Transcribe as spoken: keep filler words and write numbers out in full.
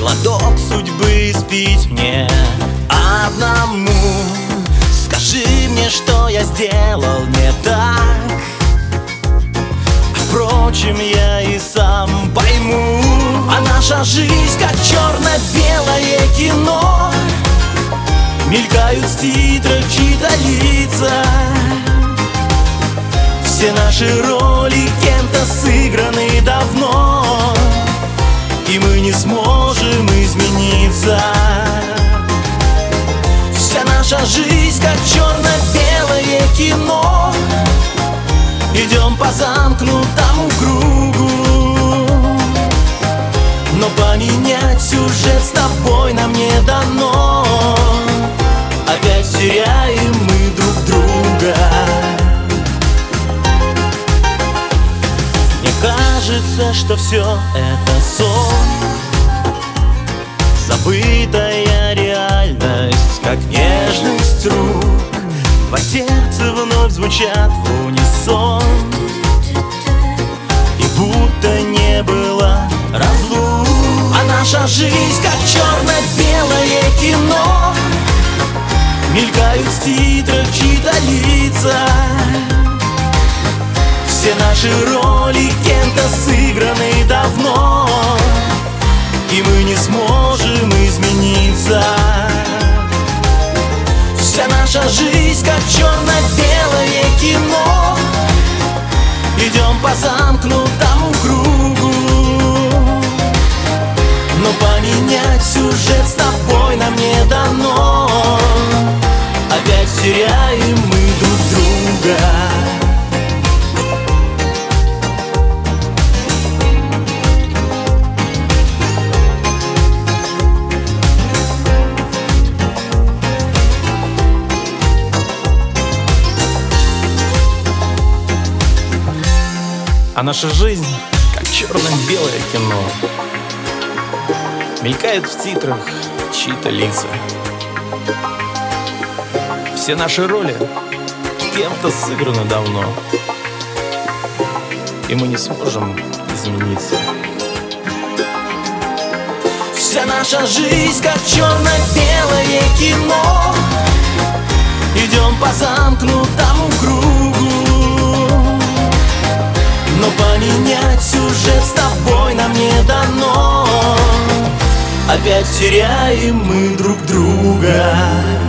Холодок судьбы испить мне одному. Скажи мне, что я сделал не так, а впрочем, я и сам пойму. А наша жизнь, как черно-белое кино, мелькают в титрах чьи-то лица. Все наши роли кем-то сыграны давно, и мы не сможем измениться. Вся наша жизнь, как черно-белое кино, идем по замкнутому кругу. Но поменять сюжет с тобой нам не дано. Опять теряем мы друг друга. Мне кажется, что все это сон, забытая реальность, как нежность рук. Два сердца вновь звучат в унисон, и будто не было разлук. А наша жизнь, как черно-белое кино, мелькают в титрах чьи-то лица. Все наши роли кем-то сыграны давно, и мы не сможем измениться. Вся наша жизнь, как черно-белое кино, идем по замкнутому кругу. Но поменять сюжет с тобой нам не дано. Опять теряем мы друг друга. А наша жизнь, как черно-белое кино, мелькает в титрах чьи-то лица. Все наши роли кем-то сыграны давно, и мы не сможем измениться. Вся наша жизнь, как черно-белое кино, идем по замкнутому кругу. Но поменять сюжет с тобой нам не дано. Опять теряем мы друг друга.